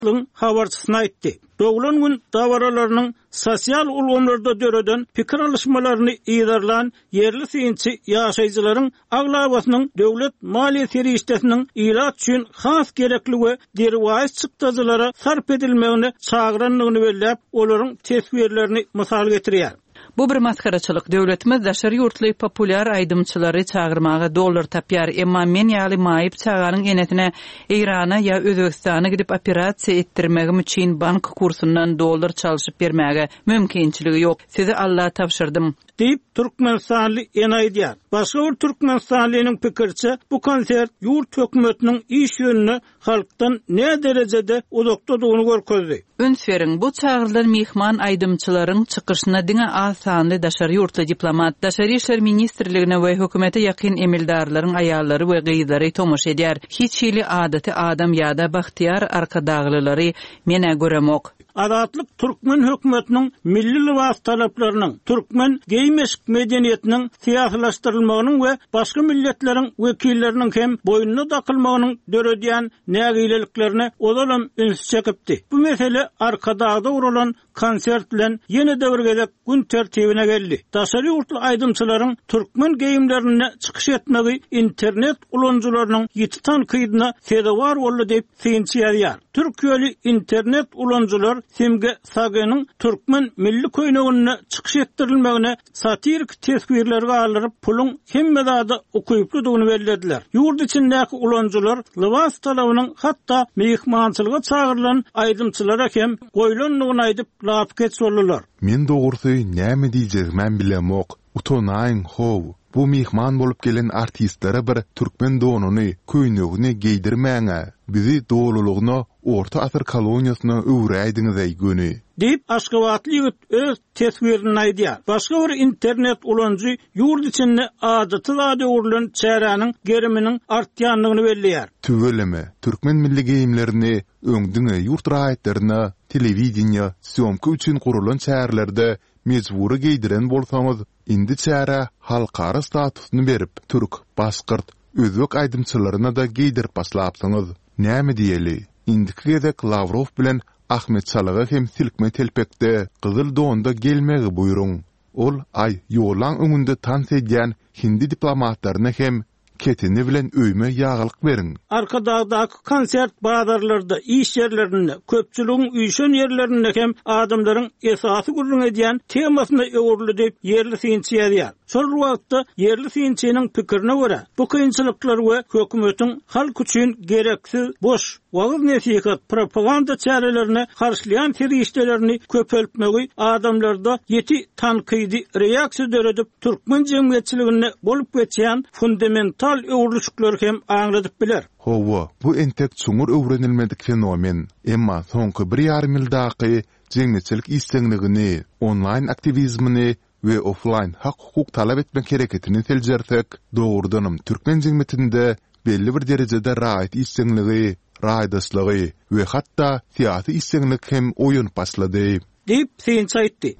Azatlygyň habarçysyna aýtdy. Doglan gün dawaralarının sosial ulgamlarda döreden pikir alışmalaryny ýerlerlen yerli synçy ýaşaýjylaryň aglabasynyň döwlet maliýe serişdesiniň ilat üçin has gerekligi derwaýs çykdyjylara sarp edilmegini çagyranlygyny belläp, olaryň tesbirlerini mysal getirýär. Bu bir maskaraçylyk. Döwletimiz daşary ýurtly populyar aýdymçylary çağırmaga dollar tapýar. Emma men ýaly maýyp çağanyň enetine Irana ýa Özbekistana gidip operasiýa etdirmegim üçin bank kursundan dollar çalyşyp bermäge mümkinçiligi ýok. Sizi Allah tapşyrdym. Deyip Türkmenistanly enaýdýar. Başga bir Türkmenistanlynyň pikirçe bu konsert ýurt hökümetiniň iş ýönüni halkdan ne derejede uzakdadygyny görkezdi. Ünsferiň bu çağrılan mihman aýdymçylaryň çykyşyna diňe asanly daşary ýurtly diplomat, daşary işler ministrligine we hökümete ýakyn emildarlaryň aýallary we gyýdary tomuş edýär. Hiç hili adaty adam ýa-da bahtiýar arkadaglylary mene göremok. Azatlyk Türkmen hökümetiniň milli libas talaplarynyň, Türkmen geymeşik medeniýetiniň siýasalaşdyrylmagynyň we başga milletleriň wekilleriniň hem boýnuna dakylmagynyň döredýän nägileliklerini olalım üns çekipdi. Bu mesele arkadagda uralan konsert bilen ýene de bir gezek gün tertibine geldi. Daşary ýurtly aýdymçylaryň Türkmen geyimlerine çykyş etmegi internet ulanjylarynyň ýetitan kyýdyna sebäp boldy diýip synçýar. Türkiýeli internet ulanjylar Semge Saganyň Türkmen milli köýnegine çykyş etdirilmegine satirik tesbirlerge alyp pulun hemmedada okuyuplydygyny bellediler. Ýurt içindäki ulanjylar libas talabynyň hatda mehmançylyga çağırılan aýdymçylara hem goýlanlygyny aýdyp lap geçýärler. Men dogurdy näme diýjegmen bilemok. Utonaýyn how. Bu mehman bolup gelen artistlere bir Türkmen donuny, köýnegini giydirmäňe, bizi doğrulugyna orta asır koloniýasyna öwräýdiňiz aýgyny. Deyip Aşgabatly ýigit öz tesbirini aýdýar. Başga bir internet ulanjy ýurt içinde adaty zady urulan çäranyň geriminiň artýanlygyny belliýär. Tüweleme, Türkmen milli geyimlerini öňdüňe ýurt raýatlaryna, telewizioniýa, syomka üçin gurulan çärlerde mejburi giydiren bolsaňyz, indi çäre halkara statusny berip, türk, başgyrt, özbek aýdymçylaryna da giydirip başlapsyňyz. Näme diýeli? Indiki gezek Lavrov bilen Ahmet Çalaga hem silkme telpekde gyzyl donda gelmegi buýruň. Ol ay ýolan öňünde tans edýän hindi diplomatlaryna hem ketini bilen öýme ýagylyk beriň. Arkadagdaky konsert bazarlarda, iş yerlerinde, köpçüligiň üýşen yerlerinde hem adamlaryň esasy gurrun edýän temasyna öwrüli diýip yerli synçy ýazýar. Şol wagtda yerli synçynyň pikirine görä, bu kynçylyklar we hökümetiň halk üçin gereksiz boş wagt nesihat propaganda çärelerini karşılayan serişdelerini köpeltmegi adamlarda yeti tankydy reaksiýa döredip Türkmen jemgyýetçiligine bolup geçýän fundamental öwrülüşikler hem aňladyp biler. Howa, bu entek çuňur öwrenilmedik fenomen. Emma soňky 1,5 ýyldaky jemgyýetçilik islegligini, online aktivizmini we offline hak hukuk talap etmek hareketini teljersek, doğrudanım Türkmen jemgyýetinde belli bir derejede raýat islegligi, raýdaşlygy we hatda siýasy isleglik hem oýun başlady. Deyip synçy aýtdy.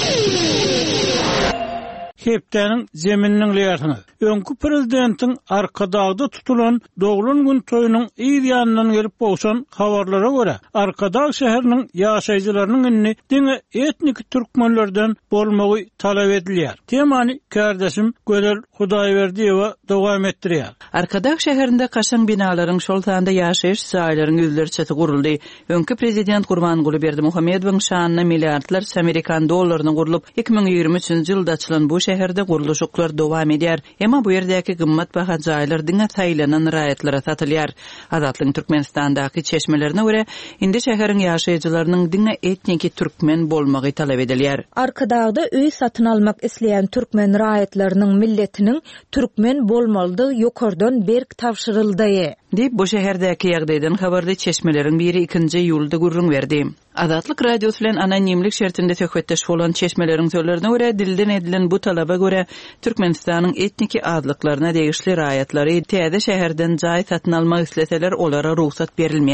Hepdeniň zemininiň liýasyny. Öňkü prezidentiň arkadagda tutulan Doglan gün toýunyň ýanyndan gelip bolsan habarlara görä, Arkadag şäheriniň ýaşaýjylarynyň indi diňe etnik türkmenlerden bolmagy talap edilýär. Temany kardeşim Gözel Hudaýberdiýewa dowam etdirýär. Arkadag şäherinde gaşaň binalaryň şol tanda ýaşaýyş saýlaryň ýüzlerçesi guruldy. Öňkü prezident Gurbanguly Berdimuhammedowyň şanyna milliardlar Amerikan dollaryny gurulyp 2023-nji ýylda açylan bu şäherde guruluşyklar dowam edýär. Emma bu ýerdäki gymmat baha jaýlar diňe taýlanan raýatlara satylýar. Azatlyň Türkmenistandaky çeşmelerine görä, indi şäheriň ýaşaýjylarynyň diňe etniki türkmen bolmagy talap edilýär. Arkadagda öý satyn almak isleýän türkmen raýatlarynyň milletiniň türkmen bolmalydygy ýokardan berk tapşyryldy. Deyip bu şäherdäki ýagdaýdan habarda çeşmeleriň biri 2-nji ýylda gurrun berdi. Azatlyk radiosu bilen anonimlik şertinde söhbetdeş bolan çeşmeleriň sözlerine görä dilden edilen bu talaba görä Türkmenistanyň etniki adlyklaryna degişli raýatlary täze şäherden jaý satyn almak isleseler olara ruhsat berilmeýär.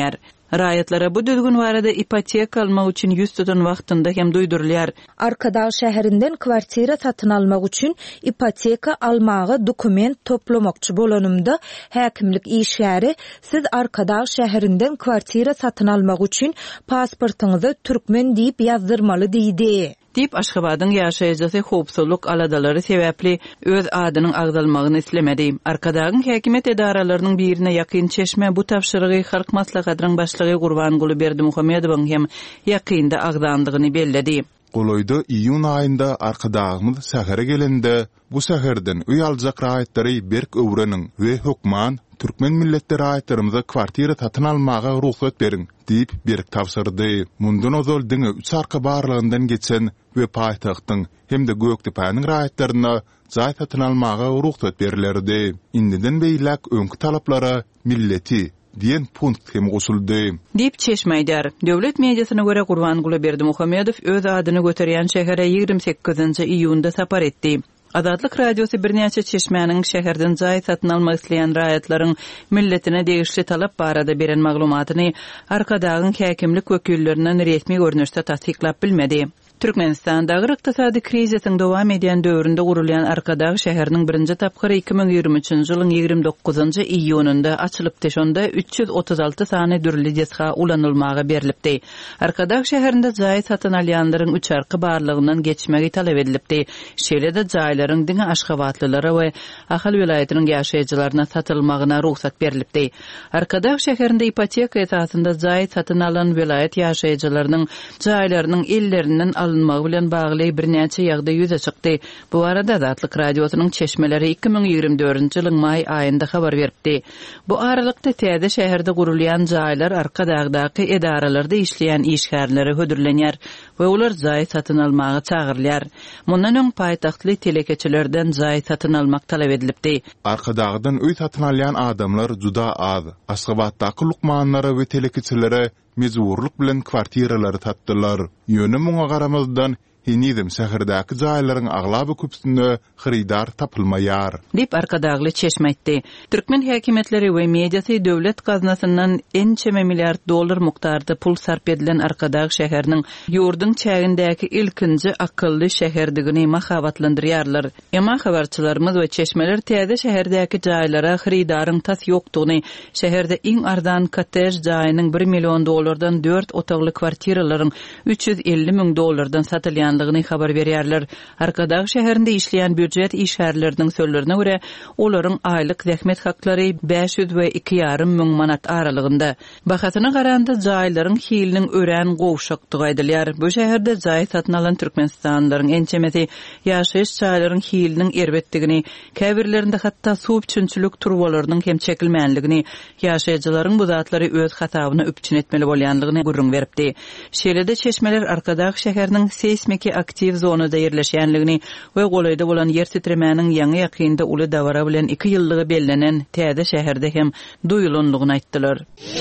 Raýatlara bu düzgün barada ipoteka almak üçin ýüz tutan wagtynda hem duýdurlar. Arkadağ şäherinden kwartira satyn almak üçin ipoteka almagy dokument toplamakçy bolanymda häkimlik işgäri siz Arkadağ şäherinden kwartira satyn almak üçin pasportyňyzy türkmen diýip ýazdyrmaly diýdi. Dip Aşgabatyň ýaşaýjysy howpsuzlyk aladalary sebäpli öz adynyň agdalmagyny islemedi. Arkadagyň häkimet edaralarynyň birine ýakyn çeşme bu tapşyrygy halk maslahatynyň başlygy Gurbanguly Berdimuhammedowyň hem ýakynda agdandygyny belledi. Goloyda iyun ayında arkadağımız sähere gelende bu säherden öý aljak raýatlary berk öwreniň we hökman türkmen milletleri raýatlarymyza kwartira satyn almaga ruhsat berin diýip berk tapşyrdy. Mundan ozal diňe 3 arka barlygyndan geçen we paýtagtyň hem de Göktepe'niň raýatlaryna jaý satyn almaga ruhsat berilerdi. Indiden beýlek öňkü talaplara milleti diyen punkt hem gosuldy. Dip Çeşmeýdar. Döwlet mediasyna görä Gurbanguly Berdimuhammedow öz adyny göterýän şähere 28-nji iýunda sapar etdi. Azatlyk radiosu birnäçe çeşmäniň şäherden jaý satyn almak isleýän raýatlaryň milletine degişli talap barada beren maglumatyny Arkadagyň häkimlik wekillerinden resmi görnüşde tasdiklap bilmedi. Türkmenistandagy ykdysady kriziň dowam edýän döwründe gurulýan Arkadagy şäheriniň birinji tapgyry 2023-nji ýylyň 29-njy iýununda açylypdy. Şonda 336 sany dürli jesga ulanylmagy berilipdi. Arkadagy şäherinde jaý satyn alýanlaryň 3 arky barlygyndan geçmegi talap edilipdi. Şeýle-de jaýlaryň diňe Aşgabatlylara we Ahal welaýatynyň ýaşaýjylaryna satylmagyna ruhsat berilipdi. Arkadagy şäherinde ipoteka esasynda jaý satyn alan welaýat ýaşaýjylarynyň jaýlarynyň ellerinden alınmagy bilen bagly birnäçe ýagda ýüze çykdy. Bu arada Azatlyk radiosynyň çeşmeleri 2024-nji ýylyň may aýynda habar beripdi. Bu aralykda täze şäherde gurulýan jaýlar Arkadagdaky edaralarda işleýän işgärlere hödürlenýär we olar jaý satyn almagy çagyrylýar. Mundan öň paýtahtly telekeçilerden jaý satyn almak talap edilipdi. Arkadagdan öý satyn alýan adamlar juda az. Aşgabatdaky lukmanlara we telekeçilere mezurluk bilen kwartiralary tatdylar. Ýöne muňa garamazdan Hinizm şäherdäki jaýlaryň aglaby köpsünde xaridar tapylmaýar. Dip Arkadagly çeşmeýdi. Türkmen häkimetleri we mediasy döwlet gaznasyndan $10 milliard mukdarda pul sarp edilen Arkadag şäheriniň ýurdun çägindäki ilkinji akylly şäherdigini mahabatlandyrýarlar. Emma habarçylarymyz we çeşmeler täze şäherdäki jaýlara xaridaryň tas ýokdugyny, şäherde iň ardan kotej jaýynyň $1 million 4 otagly kwartiralaryň $350,000 satylýan habar berýärler. Arkadag şäherinde işleýän büdjet işgärleriniň sözlerine görä, olaryň aýlyk zähmet haklary 500 we 2,5 müň manat aralygynda. Bahasyna garanda jaýlaryň hiliniň örän gowşakdygy aýdylýar. Bu şäherde jaý satyn alan türkmenistanlylaryň ençemesi ýaşaýyş jaýlaryň hiliniň erbetdigini, käbirlerinde hatda suw üçinçilik turbalarynyň hem çekilmänligini, ýaşaýjylaryň bu zatlary öz hatabyna öpçün etmeli bolýanlygyny gurrun beripdi. Şeýle-de çeşmeler Arkadag şäheriniň seismiki aktiv zonada yerleşýänligini we golayda bolan yer titremäniň ýaňy ýakynda uly dawara bilen 2 ýyllygy bellenen täze şäherde hem duýulanlygyny aýtdylar.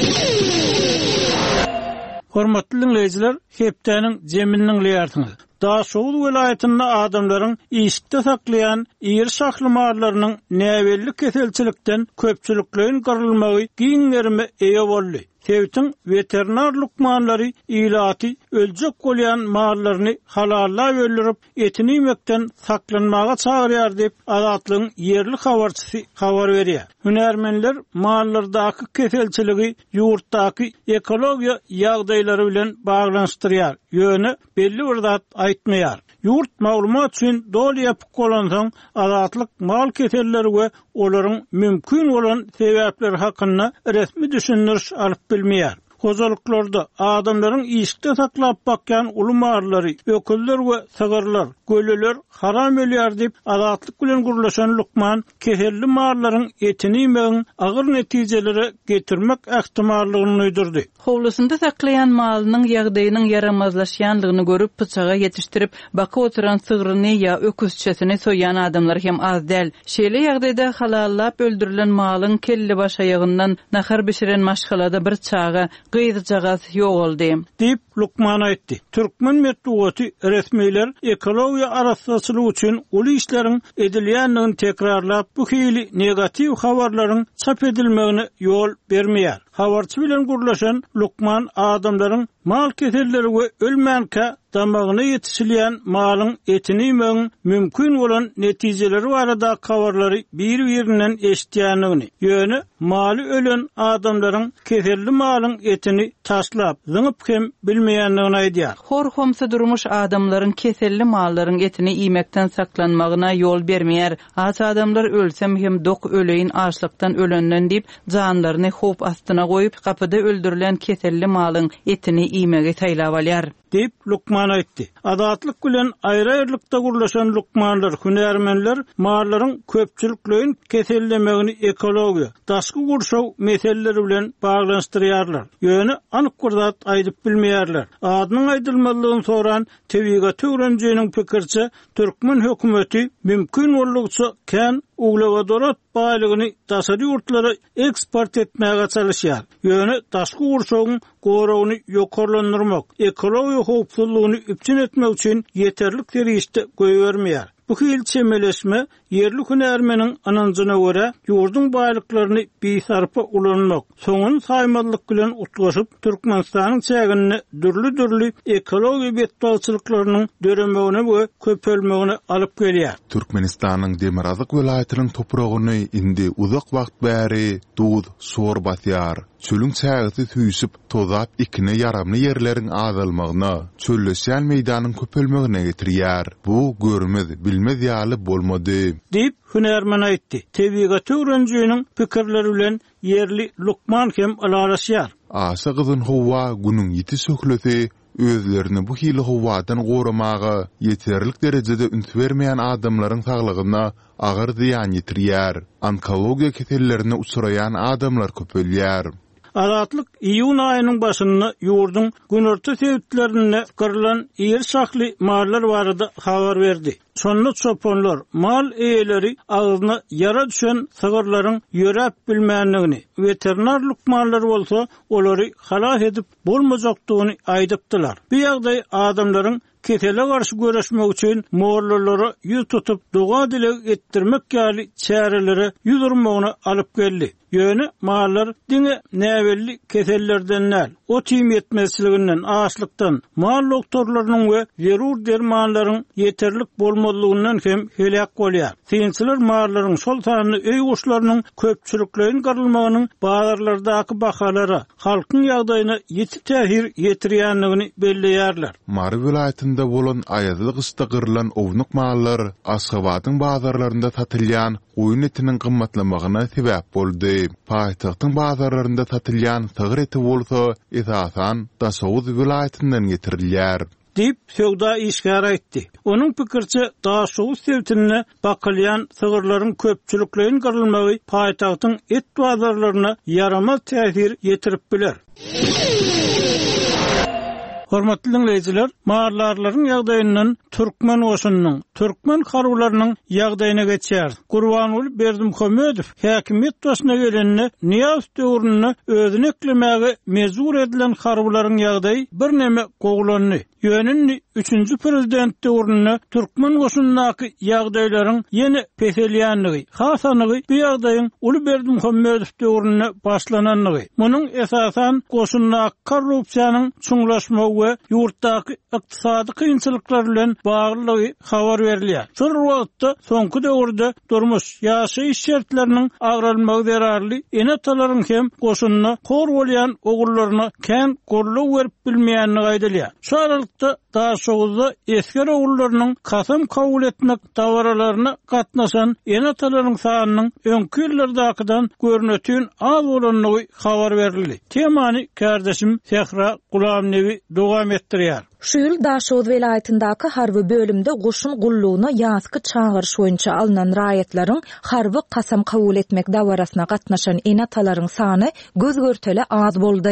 Hormatly dinleýijiler, hepdeniň jemilniň liýartyny. Daşoğlu welaýatynda adamlaryň işde saklayan ýer şahlymarlarynyň näwellik keselçilikden köpçüliklerin garylmagy giňlerime eýe boldy. Tewtin veterinar lukmanlary ilaty öljek bolýan mallaryny halalla öldürip etini ýemekden saklanmaga çagyrýar diýip Azatlygyň ýerli habarçysy habar berýär. Hünärmenler mallardaky keselçiligi ýurtdaky ekologiýa ýagdaýlary bilen baglanşdyrýar. Ýöne belli bir zat aýtmaýar. Yurt maglumat üçin dol ýapyk bolansaň Azatlyk mal keselleri we olaryň mümkin bolan sebäpleri hakynda resmi düşündiriş alyp bilmeýär. Kozalyklarda adamlaryň işde saklap bakýan ulumarlary, öküller we sagarlar, göleler haram ölýär diýip Azatlyk bilen gurlaşan lukman keselli mallaryň etini ýemegiň agyr netijeleri getirmek ähtimallygyny öýdürdi. Howlusynda saklayan malynyň ýagdaýynyň yaramazlaşýanlygyny görüp pyçaga ýetişdirip baka oturan sygyryny ýa öküzçesini soýan adamlar hem az däl. Şeýle ýagdaýda halallap öldürilen malyň kelli baş aýagyndan nahar bişiren maşgalada bir çaga gyzyjagaz ýogaldy. Dip Lukman aýtdy. Türkmen medeniýeti resmiler ekologiýa arasçylygy üçin uly işleriň edilýändigini tekrarlap bu hili negativ habarlaryň çap edilmegine ýol bermeýär. Habarçy bilen gurlaşan Lukman adamlaryň mal keselleri we ölmänkä damagyna ýetişilýän malyň etini ýemegiň mümkin bolan netijeleri barada habarlary bir-birinden eşitýändigini, ýöne maly ölen adamlaryň keselli malyň etini taşlap, zyňyp hem bilmeýändigini aýdýar. Horhomsa durmuş adamlaryň keselli mallaryň etini ýemekden saklanmagyna ýol bermeýär. Az adamlar ölsem hem dok öleýin açlykdan ölenden diýip janlaryny hop astyna goýup kapyda öldürilen keselli malyň etini ýemegi taýlap alýar. Deyip Lukman aýtdy. Adatlyk bilen aýry-aýrylykda gurlaşan Lukmanlar, hünärmenler mallaryň köpçülikleýin kesellemegini ekologiýa, daşky gurşaw meseleleri bilen baglanşdyrýarlar. Ýöne anyk gurdat aýdyp bilmeýärler. Adynyň aýdylmalygyny soran Tebigat öwrenjiniň pikirçe Türkmen hökümeti mümkin bolugça kän uglewadorat baýlygyny daşary ýurtlara eksport etmäge çalışýar. Ýöne daşky gurşawyň gorawyny ýokarlandyrmak, ekologiýa howpsuzlygyny üpçün etmek üçin ýeterlik derejede goýbermeýär. Bu hil çemeleşme yerli hünärmeniň ananjyna görä ýurdun baýlyklaryny biýsarpa ulanmak, soňun saýmallyk bilen utgaşyp Türkmenistanyň çägini dürli ekologiýa betbalçylyklarynyň döremegine we köpelmegine alyp gelýär. Türkmenistanyň Demirazak welaýatynyň topragyny indi uzak wagt bäri dud sor batýar. Çölüň çägisi tüýsüp tozap ikine yaramly ýerleriň azalmagyna, çölleşýän meýdanyň köpelmegine getirýär. Bu görmez, bilmez ýaly bolmady. Dip hünärmen aýtdy. Tebigat öwrenjiniň pikirleri bilen yerli Lukman hem alalaşýar. Asa gyzyn Howwa günüň ýeti söklesi özlerini bu hili howadan goramagy ýeterlik derejede üns bermeýän adamlaryň saglygyna agyr ziýan ýetirýär. Onkologiýa kesellerine uçraýan adamlar köpelýär. Adatlyk iýun aýynyň başynda ýurdun günorta sebitlerine kırılan ýer şahly mallar barada habar berdi. Sonda çoponlar mal eýeleri agyna yara düşen sygyrlaryň ýörep bilmänligini, veterinar lukmanlar bolsa olary halas edip bolmajakdygyny aýdypdylar. Bu ýagdaý adamlaryň kesele garşy göreşmek üçin morlarlara ýüz tutup doga dile etdirmek ýaly çäreleri ýüzürmegine alyp geldi. Ýöne mallar diňe näwelli kesellerden näl, o tüým etmezliginden, açlykdan, mal doktorlarynyň we zerur dermanlaryň ýeterlik bolmadygyndan hem helak bolýar. Synçylar mallaryň şol sanyny öý guşlarynyň köpçülikleýin garylmagynyň bazarlardaky bahalara, halkyň ýagdaýyna ýeti täsir ýetirýändigini belleýärler. Mary welaýatynda bolan aýazlyk ystagyrlan ownyk mallar Aşgabatyň bazarlarynda satylýan goýun etiniň gymmatlamagyna sebäp boldy. Paýtagtyň bazarlarynda satylýan sygyr eti bolsa, esasan Daşowuz welaýatyndan getirilýär. Dip söwda işgär aýtdy. Onuň pikirçe Daşowuz sebitine bakylýan sygyrlaryň köpçülikleýin garylmagy paýtagtyň et bazarlaryna yaramaz täsir ýetirip biler. Hormatly dinleýijiler, maarlarlaryň ýagdaýyndan Türkmen oşunyň, Türkmen harwlarynyň ýagdaýyna geçýär. Gurbanuly Berdimuhammedow häkimet başyna gelenine Niýaz döwrüne özüne eklemäge mezur edilen harwlaryň ýagdaýy bir neme gowlandy. Ýönendi 3-nji prezident döwrüne Türkmen oşunyndaky ýagdaýlaryň ýene peselýänligi, hasanygy bu ýagdaýyň Uly Berdimuhammedow döwrüne başlananlygy. Munyň esasan goşundaky korrupsiýanyň çuňlaşmagy we ýurtdaky ykdysady kynçylyklar bilen baglylygy habar berilýär. Şol wagtda soňky döwürde durmuş ýaşaýyş şertleriniň agralmagy zerarly, enatalaryň hem goşunyna hor bolýan ogullaryna kän gorluk berip bilmeýänligi aýdylýar. Şu aralykda Daşowuzda esker ogullarynyň kasam kabul etmek dawaralaryna gatnaşan enatalaryň sanynyň öňki ýyllardakydan görnetýän az bolanlygy habar berildi. Temany kardeşim Sehra Gulamnewi dowam etdirýär. Şu ýyl Daşowuz welaýatyndaky harby bölümde goşun gullugyna ýazky çağırış boýunça alynan raýatlaryň harby kasam kabul etmek dawarasyna gatnaşan enatalaryň sany göz görtele az boldy.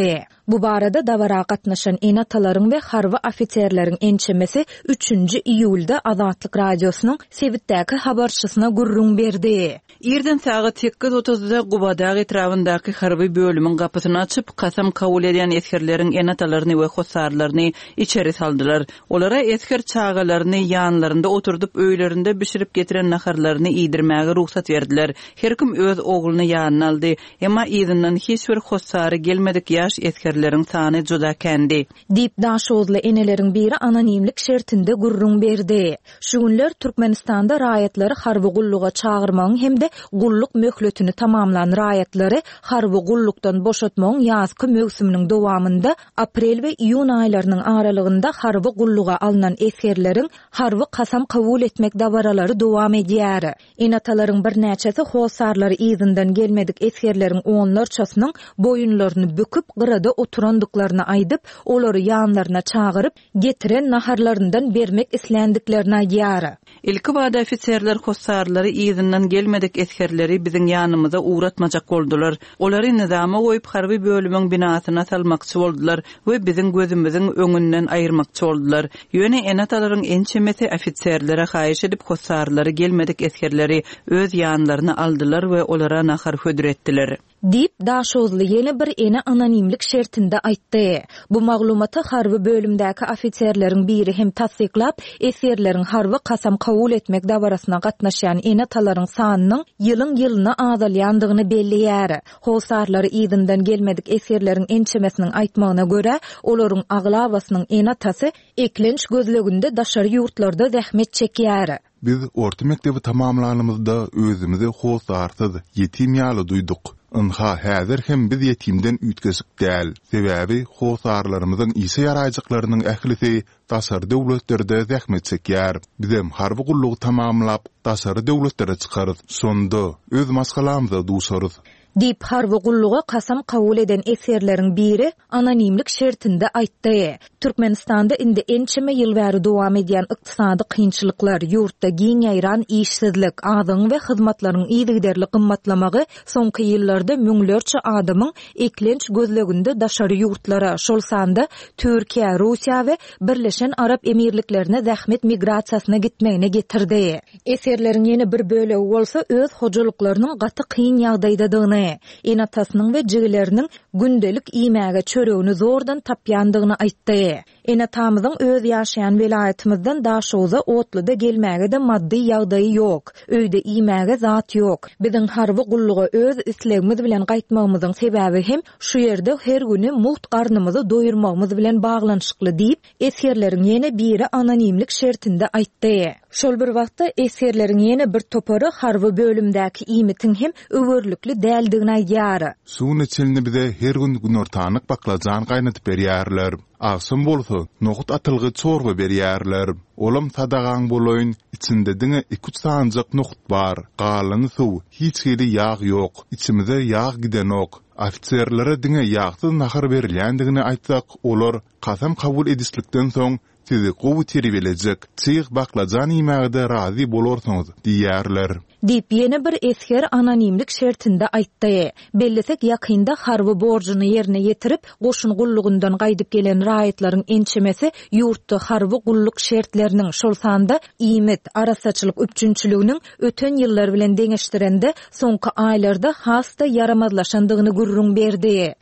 Bu barada dawara gatnaşan enatalaryň we harby ofitserleriň ençemesi 3-nji iýulda Azatlyk radiosynyň Sebitdäki habarçysyna gurrun berdi. Irden saat 8:30-da Gubada etrafyndaky harby bölümiň gapysyny açyp, kasam kabul eden eskerleriň enatalaryny we hossarlaryny içeri saldylar. Olara esker çağalaryny ýanlarynda oturdup öýlerinde bişirip getiren naharlaryny iýdirmäge ruhsat berdiler. Her kim öz ogluny ýanyna aldy, emma ýygynyň hiç bir hossary gelmedik ýaş eskerleriň sany juda kendi. Dip daşozly eneleriň biri anonimlik şertinde gurrun berdi. Şu günler Türkmenistanda raýatlary harby gulluga çağırmagyň hem de gulluk möhletini tamamlan raýatlary harby gullukdan boşatmagyň ýazky mövsüminiň dowamında aprel we iýun aýlarynyň aralygynda harby gulluga alynan eskerleriň harby kasam kabul etmek dabaralary dowam edýär. Enatalaryň bir näçesi hossarlary ýygynden gelmedik eskerleriň onlarçasynyň boyunlaryny büküp gyrada oturandyklaryny aýdyp, olary ýanlaryna çağıryp getiren naharlaryndan bermek islendiklerini aýdýar. Ilki bada ofitserler hossarlary ýygynden gelmedik eskerleri biziň ýanymyza uğratmajak boldular. Olary nizama goýup harby bölümiň binasyna salmakçy boldular we biziň gözümiziň öňünden aýyrmakçy boldular. Ýöne enatalaryň ençemesi ofitserlere haýyş edip hossarlary gelmedik eskerleri öz ýanlaryna aldylar we olara nahar hödüretdiler. Dip daşozly ýene bir ene anonimlik şertinde aýtdy. Bu maglumata harby bölümdäki ofitserleriň biri hem tasdiklap, eskerleriň harby kasam kabul etmek dawarasyna gatnaşan enatalaryň sanynyň ýylyň-ýylyna azalýandygyny belliýär. Hossarlary ýygynden gelmedik eskerleriň ençemesiniň aýtmagyna görä, olaryň aglabasynyň enatasy eklenç gözleginde daşary ýurtlarda zähmet çekýär. Biz orta mektebi tamamlanymyzda özümizi hossarsyz, ýetim ýaly duýduk. Ynha häzir hem biz yetimden ütgesik däl. Sebäbi hossarlarymyzyň ýyşy ýaraýjyklarynyň ählisi daşary döwletlerde zähmet çekýär. Bizem harby gullugy tamamlap daşary döwletlere çykarys. Sonda öz maskalamyza duşarys. Dip harby gulluga kasam kabul eden eskerleriň biri anonimlik şertinde aýtdy. Türkmenistanda indi ençeme ýyl bäri dowam edýän ykdysady kynçylyklar, ýurtda giň ýaýran işsizlik, adyň we hyzmatlaryň ýygyderli gymmatlamagy soňky ýyllarda müňlerçe adamyň eklenç gözleginde daşary ýurtlara, şol sanda Türkiýe, Russiýa we Birleşen Arap Emirliklerine zähmet migrasiýasyna gitmegine getirdi. Eskerleriň ýene bir bölegi bolsa öz hojalyklarynyň gaty kyn ýagdaýdadygyny, enatasynyň we jigileriniň gündelik iýmäge çöregini zordan tapýandygyny aýtdy. Enatamyzyň öz ýaşaýan welaýatymyzdan daşoza otluda gelmäge de maddi ýagdaýy ýok. Öýde iýmäge zat ýok. Biziň harby gulluga öz islegimiz bilen gaýtmagymyzyň sebäbi hem şu ýerde her güni muht garnymyzy doýurmagymyz bilen baglanyşykly diýip, eskerleriň ýene biri anonimlik şertinde aýtdy. Şol bir wagtda eskerleriň ýene bir topary harby bölümdäki iýmitiň hem öwürlükli däldigini aýdýar. Suwun içilini bize her gün günortanyk baklajan gaýnatyp berýärler. Aksam bolsa, nohut atylgy çorba berýärler. Olam sadagaň boloýun, içinde diňe 2 sancak nohut bar. Galyny suw, hiç hili ýağ ýok. İçimize ýağ gidenok. Ofitserlere diňe ýağsyz nahar berilýändigini aýtsak, olar kasam kabul edislikden soň sizi gowy teri bilecek. Çyk baklajan ýemägide razy bolarsyňyz diýärler. Dip ýene bir esker anonimlik şertinde aýtdy. Bellisek ýakynda harby borjyny ýerine ýetirip, goşun gullugundan gaýdyp gelen raýatlaryň ençemesi ýurtda harby gulluk şertleriniň şol sanda iýmit, arasaçylyk üçünçiliginiň öten ýyllar bilen deňeşdirende soňky aýlarda hasta yaramazlaşandygyny gurrun berdi.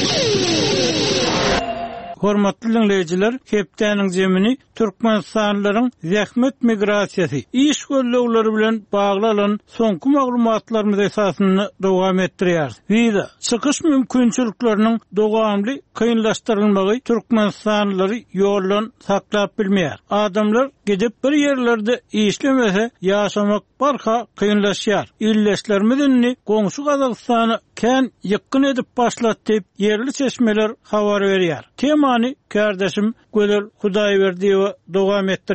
Hormatly dinleyijiler, hepdäniň jemini Türkmenistanylaryň zähmet migrasiýasy iş gollegleri bilen baglanan soňky maglumatlarymyz esasyny dowam etdirýär. Wiza çykyş mümkinçilikleriniň dowamly kynlaşdyrylmagy Türkmenistanyly ýollan saklap bilmeýär. Adamlar gidip bir ýerlerde işlemese ýaşamak barha kynlaşýar. Illeşlerimizni goňşy Gazagystany kän ýykyn edip başlatdyp yerli çeşmeler habar berýär. Temany kardeşim Gödel Hudaýberdiýew dowam etdirýär.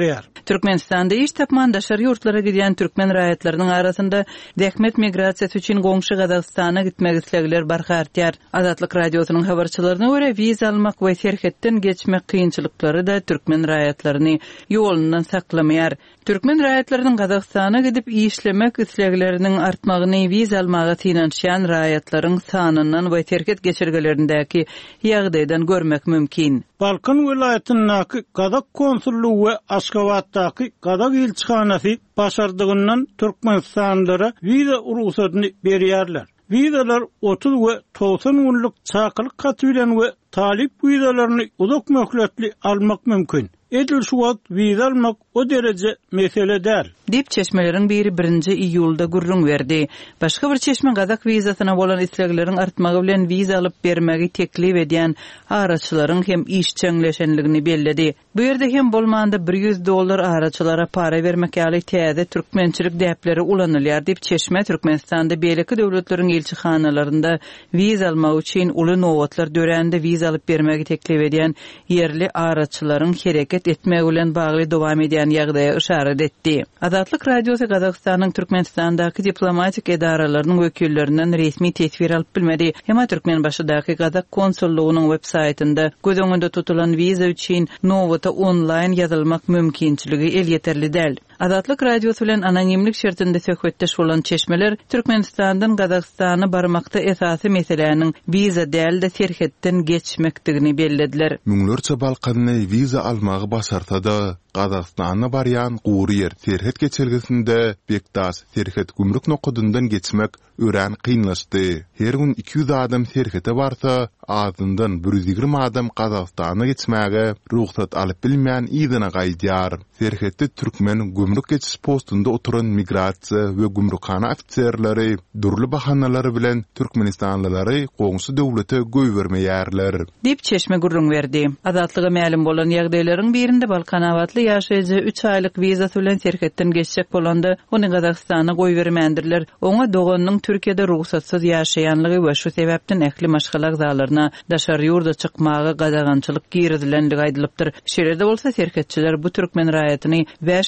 Türkmenistanda iş tapman daşary ýurtlara giden türkmen raýatlarynyň arasynda dähmet migrasiýasy üçin goňşy Gazagstana gitmek islegiler barkartýar. Azatlyk radiosynyň habarçylaryna görä, wiza almak we serhetden geçmek kynçylyklary da türkmen raýatlaryny ýolundan saklamaýar. Türkmen raýatlarynyň Gazagstana gidip işlemek islegileriniň artmagyny wiza almagy finansiýan raýatlaryň sanyndan we serhet geçirgelerindäki ýagdaýdan görmek mümkin. Balkan vilayatynyň Gazak konsullugy we Aşgabatdaky Gazak elçihanasy başardygyndan Türkmenistanlara wiza urusatny berýärler. Wizalar 30 we 90 günlük çakylyk gaty bilen we talip wizalaryny uzak möhletli almak mümkin. Edil şuwat wiza almak o derece mesele däl. Dip çeşmeleriň biri 1-nji iýulda gurrun berdi. Başga bir çeşme Gazak wizasyna bolan islegleriň artmagy bilen wiza alyp bermegi teklip edýän araçylaryň hem işçiňleşenligini belledi. Bu ýerde hem bolmanda $100 araçylara para bermek ýaly täze türkmençilik däpleri ulanylýar dip çeşme Türkmenistanda beýleki döwletleriň elçihanalaryna wiza almak üçin uly nowatlar dörände wiza alyp bermegi teklip edýän ýerli araçylaryň hereket etmegi bilen bagly dowam edýän ýagdaýa işaret etdi. Azatlyk radiosu Gazagstanyň Türkmenistandaky diplomatik edaralarynyň wekillerinden resmi tesbir alyp bilmedi. Hema Türkmenbaşydaky Gazak konsullugynyň web saytynda göz öňünde tutulan wiza üçin nowata online ýazylmak mümkinçiligi el ýeterli däl. Azatlyk radiosu bilen anonimlik şertinde söhbetdeş bolan çeşmeler Türkmenistandan Gazagstana barmakda esasy meseleniň wiza däl de serhetden geçmekdigini bellediler. Müňlerçe Balkanyny wiza almagy basartada Gazagstana barýan gury yer serhet geçirgesinde Bektas serhet gümrük nokudundan geçmek ören kynlaşdy. Her gün 200 adam serhete barsa, azyndan 120 adam Gazagstana geçmäge ruhsat alyp bilmeýän ýygyna gaýdýar. Serhette türkmen gümrük geçiş postunda oturan migrasiýa we gümrükhana ofitserleri durly bahanalary bilen Türkmenistanlylary goňşy döwlete göý bermeýärler. Dip çeşme gurrun berdi. Azatlyga ma'lum bolan ýagdaýlaryň birinde Balkan awatly ýaşaýjy 3 aýlyk wiza bilen serhetden geçjek bolanda ony Gazagstana goý bermendirler. Oňa doganyň Türkiýede ruhsatsyz ýaşaýanlygy we şu sebäpden ähli maşgalak zalaryna daşary ýurda çykmagy gadagançylyk girdilenligi aýdylypdyr. Şeýlerde bolsa serhetçiler bu türkmen raýatyny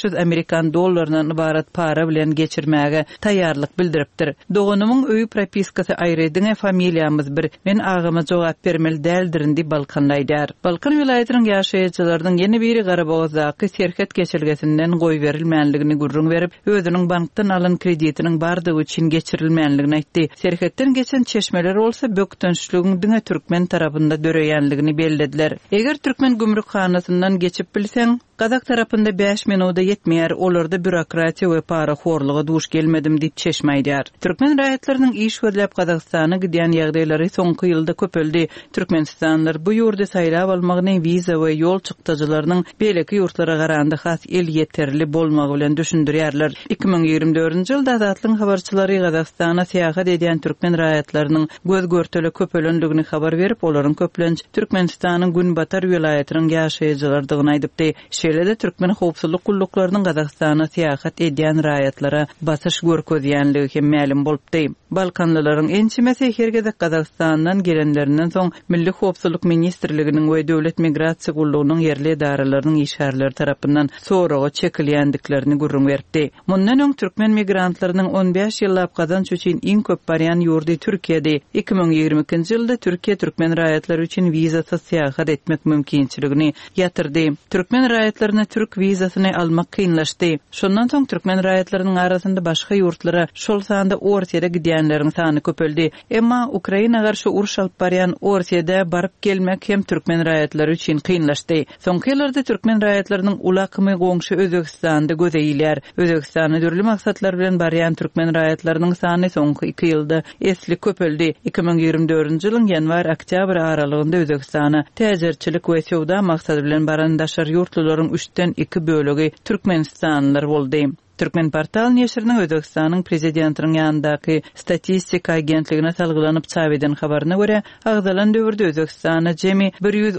$500 ibarat para bilen geçirmäge taýýarlyk bildiripdir. Doganynyň öýü propiskasy aýrydyň familiýamyz bir, men agama jogap bermeli däldirindi Balkanlaýdar. Balkan vilayatynyň ýaşaýjylarynyň ýene biri Garabagdaky serhet geçirgesinden goý berilmänligini gurrun berip, özüniň bankdan alan kreditiniň bardygy üçin geçirilmänligini aýtdy. Serhetden geçen çeşmeler bolsa bökdönçlügiň diňe türkmen tarapynda döreýänligini bellediler. Eger türkmen gümrükhanasyndan geçip bilseň, Gazak tarapynda 5 minuta yetmeýär, olarda bürokratiýa we para horlugy duş gelmedim diýip çeşmeýär. Türkmen raýatlarynyň iş görläp Gazagstana gidýän ýagdaýlary soňky ýylda köpeldi. Türkmenistanlylar bu ýurda saýlap almagyny wiza we ýol çykdyjylarynyň beýleki ýurtlara garanda has el ýeterli bolmagy bilen düşündirýärler. 2024-nji ýylda Azatlyk habarçylary Gazagstana seýahat edýän türkmen raýatlarynyň göz görteli köpelenligini habar berip, olaryň köplenç Türkmenistanyň Günbatar vilayatynyň ýaşaýjylarydygyny aýdypdy. Şeýlede türkmen howpsuzlyk gullaklarynyň Gazagstana seýahat edýän raýatlara basyş görkezýänligi hem ma'lum bolupdy. Balkanlylaryň ençimesi hergede Gazagstandan gelenlerinden soň Milli Howpsuzlyk Ministrliginiň we Döwlet Migrasiýa Gullugynyň ýerli edaralarynyň işgärleri tarapyndan soragy çekilýändiklerini gurrun berdi. Mundan öň türkmen migrantlarynyň 15 ýyllap kazanç üçin iň köp barýan ýurdy Türkiýede. 2022-nji ýylda Türkiýe türkmen raýatlary üçin wizasyz seýahat etmek mümkinçiligini ýatyrdy. Türkmen raýatlaryna türk wizasyny almak kynlaşdy. Şondan soň türkmen raýatlarynyň arasynda başga ýurtlara şol sanda Orsiýada gidýänleriň sany köpeldi. Emma Ukraina garşy uruş alyp barýan Orsiýada baryp gelmek hem türkmen raýatlary üçin kynlaşdy. Soňky ýyllarda türkmen raýatlarynyň ulakymy goňşy Özbekistanda gözeýilýär. Özbekistana dürli maksatlar bilen barýan türkmen raýatlarynyň sany soňky 2 ýylda esli köpeldi. 2024-nji ýylyň ýanwar-oktýabr aralygynda Özbekistana täzirçilik we sowda maksady bilen baran daşary ýurtlaryň 3-den 2 bölegi türkmenistanlylar boldy. Türkmen portal neşriniň Özbekistanyň prezidentiniň ýanyndaky statistika agentligine talgylanyp çap eden habaryna görä, agdalan döwürde Özbekistana jemi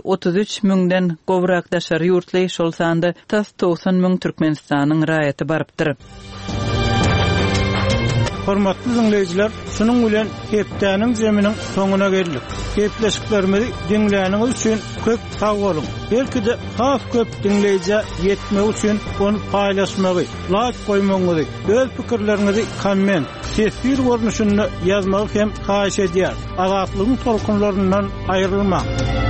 133 müňden gowrak daşary ýurtly şol sanda 90 müň Türkmenistanyň raýaty barypdyr. Hormatly dinleyijiler, şunun bilen hepdäniň jeminiň soňuna geldik. Hepleşiklerimizi dinläniňiz üçin köp sag bolun. Belki de has köp dinleýije ýetmek üçin onu paýlaşmagy, like goýmagy, öz pikirlerinizi komment, sesli görnüşinde ýazmagy hem haýyş edýär. Azatlygyň tolkunlaryndan aýrylmak.